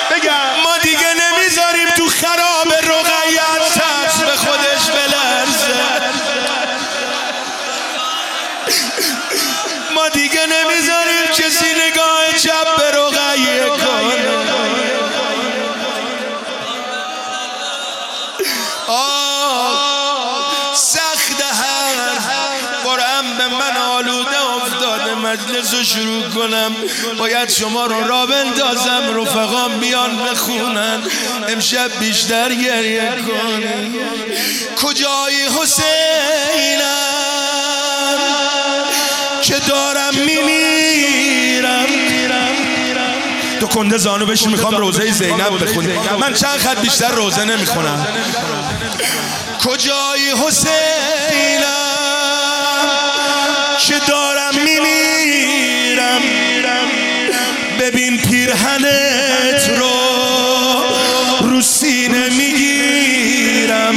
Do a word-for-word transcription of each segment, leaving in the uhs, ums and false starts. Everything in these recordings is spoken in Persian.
ما دیگه نمیذاریم تو خراب رقیت ترس به خودش بلرزه. ما دیگه نمیذاریم کسی نگاه چپ به رقیه کنه. آه سخت هر قرآن به من آلوده افتاده مجلس رو شروع کنم، باید شما رو را بندازم رفقام بیان بخونن امشب بیشتر گریه کنی. کجای حسینم که دارم میمیرم. تو کنده زانو بشین میخوام روزه زینب بخونی، من چند خط بیشتر روزه نمیخونم. کجای حسینم که دارم میمیرم، ببین پیرهنت رو رو سینه میگیرم.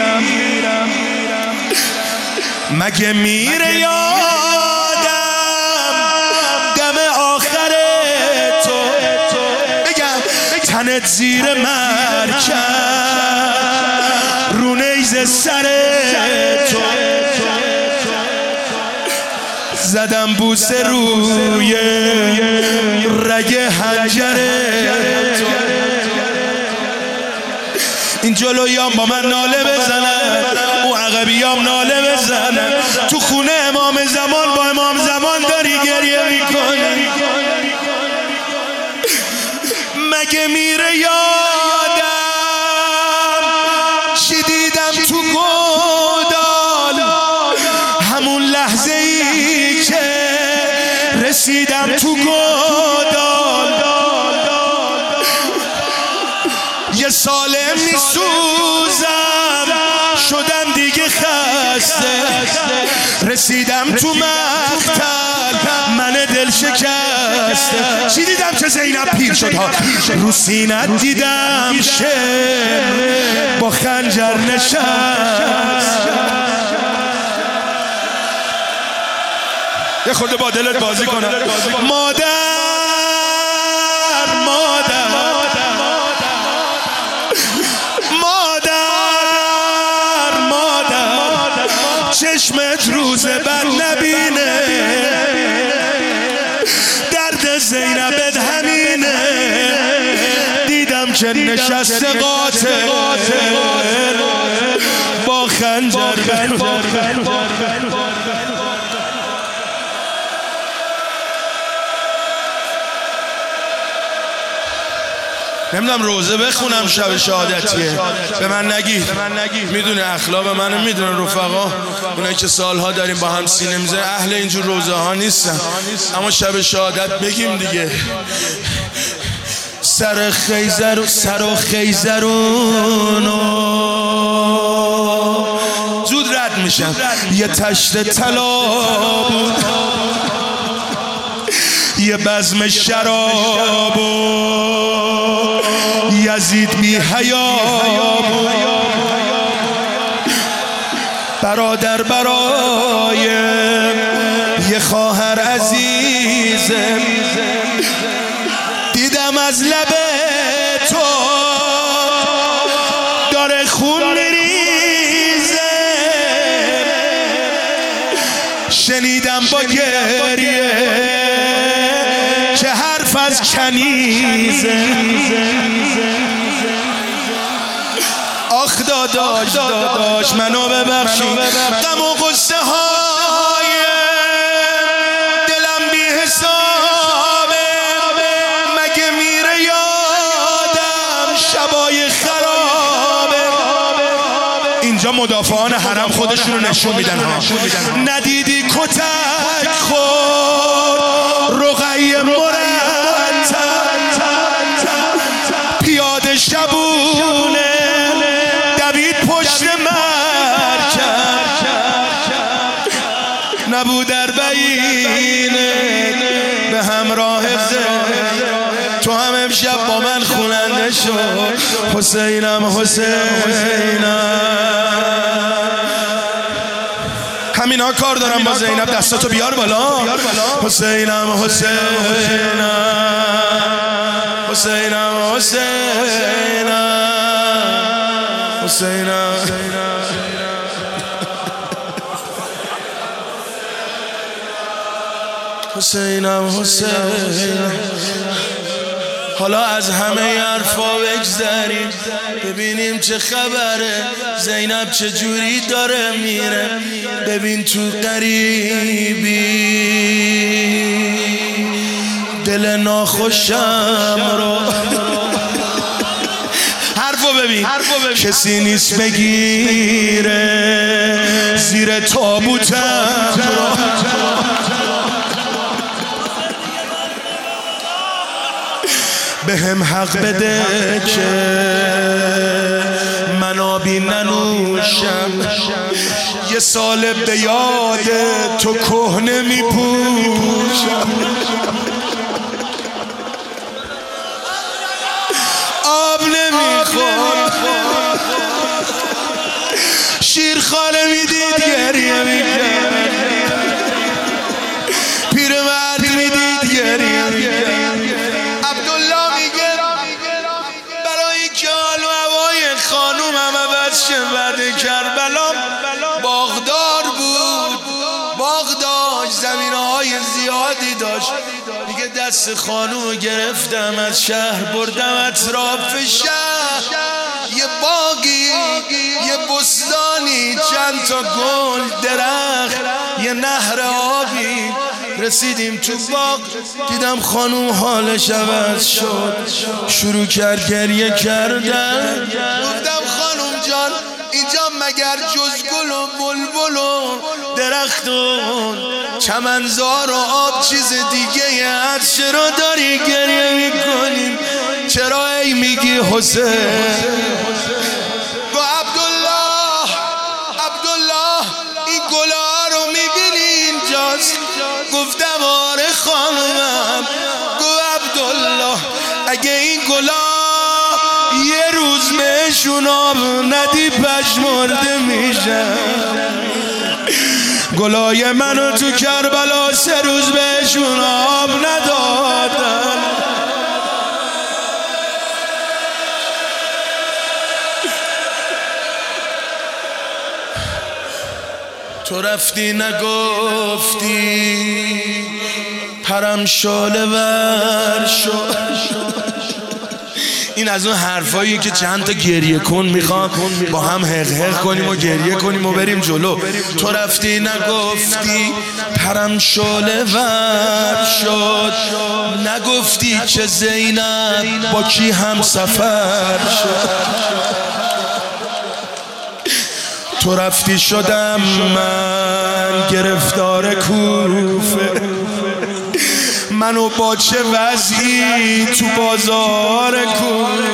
مگه میره یادم دم آخر تو، بگم تنت زیر مرکب رو نیز سر تو، زدم بوسه روی رگ حنجره تو. این جلویام با من ناله بزنن، او عقبیام ناله بزنن. تو خونه امام زمان با امام زمان داری گریه میکنی. مگه میره یادم چی دیدم تو گودال، همون لحظه ای که رسیدم تو گودال. یه سالم میسوزم شدم دیگه خسته، رسیدم تو مقتل من دل شکسته. چی دیدم که زینب پیر شد ها، رو سینت دیدم شعر با خنجر نشست. یه خورده با دلت بازی کنم. مادر مادر چشمت روز بد نبینه، درد زینبت همینه. دیدم که نشست قاتل با خنجر. نمیدونم روزه بخونم شب شهادتیه، به من نگید. میدونه اخلاق منو، میدونه رفقا، اونایی که سالها داریم با هم سینه میزنیم اهل اینجور روزه ها نیستن، اما شب شهادت بگیم دیگه. سر خیزر سر و خیزرونو زود رد میشم، یه تشت طلا بود، یه بزم شراب و یزید بی حیا بود. برادر برای یه خواهر عزیزم، دیدم از لب تو داره خون میریزه، شنیدم با گریه که حرف از کنیزه. آخ داداش داداش منو ببخشی، غم و غصه های دلم بی حسابه. مگه میره یادم شبای خرابه. اینجا مدافعان حرم خودشونو نشون میدن ها. ندیدی کتک خور رقیه مرتب، پیاده شبونه دوید پشت مرکب، نبود در بینه به همراه زر. تو هم امشب با من خوننده شو، حسینم حسینم. همینا کار دارم با زینب، دستاتو بیار بالا. حسینم حسینم حسینم حسینم حسینم حسینم حسینم. حالا از همه حرفا بگذریم ببینیم چه خبره، زینب چه جوری داره میره. ببین تو قریبی دل ناخوشم رو حرفو ببین کسی نیست بگیره زیر تابوتم رو. به هم حق بده که من آبی ننوشم، یه سال به یاد تو کهنه میپوشم. آب نمیخورم شیرخانه میدید گریه میکرد، پیرمرد میدید گریه میکرد. خانومم عوض شه بعد کربلا باغدار بود، باغ داشت، زمینه‌های زیادی داشت. دیگه دست خانوم گرفتم از شهر بردم اطراف شهر، یه باغی یه بستانی چند تا گل درخت یه نهر آبی. رسیدیم تو باغ دیدم خانوم حالش عوض شد، شروع کرد گریه کردن. گفتم خانوم جان اینجا مگر جز گل و بلبل و درخت و چمنزار و آب چیز دیگه هست؟ چرا داری گریه میکنی؟ چرا ای میگی حسین؟ گو عبدالله عبدالله این گلا رو میبینی اینجاست؟ گفتم آره خانومم. گو عبدالله اگه این گلا یه روز بهشون آب ندی پژمرده میشن. گلای منو تو کربلا سه روز بهشون آب ندادن. تو رفتی نگفتی پرم شاله ور شد. این از اون حرفایی که چند تا گریه کن میخوام با هم حق حق کنیم و گریه کنیم و بریم جلو. تو رفتی نگفتی پرم شاله ور شد، نگفتی که زینب با کی هم سفر شد. تو رفتی شدم من گرفتار کوفه، منو با چه وضعی تو بازار کوفه.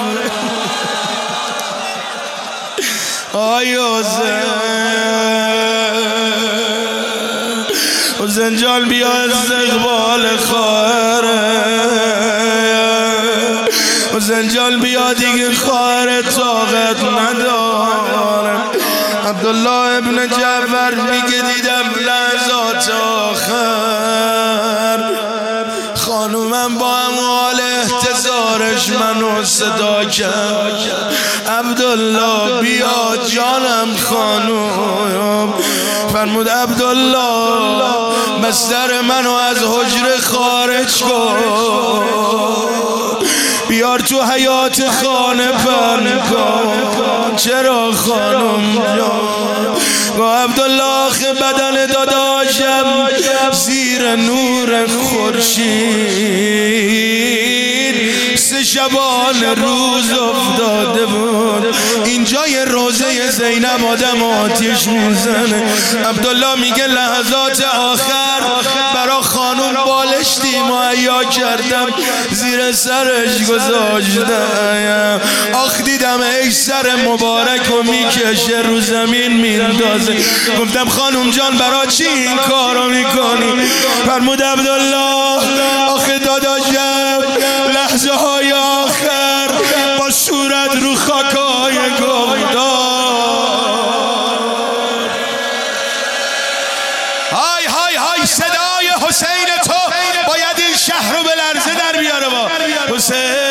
آی حسین حسین جان بیا استقبال خواهره، حسین جان بیا دیگه خواهر طاقت نداره. عبدالله ابن جعفر میگه دیدم لحظات آخر خانومم با هم حال احتضارش منو صدا کرد. عبدالله بیا جانم خانوم. فرمود عبدالله بستر منو از حجره خارج کن، بیار تو حیات خانه پن کن. چرا خانم جان؟ گو عبدالله آخه بدن داداشم زیر نور خورشید سه شبان روز افتاده بود. اینجا یه روزه زینب آدم آتیش میزنه. عبدالله میگه لحظات آخر برا خانوم بالشتی مهیا کردم زیر سرش گذاشتم. آخ دیدم ای سر مبارک و میکشه رو زمین میندازه. گفتم خانوم جان برا چی این کارو میکنی؟ فرمود عبدالله آخه داداشم لحظه های آخر با صورت رو خاکای گفتار. های های های صدای حسین تو باید این شهر رو به لرزه در بیاره. با حسین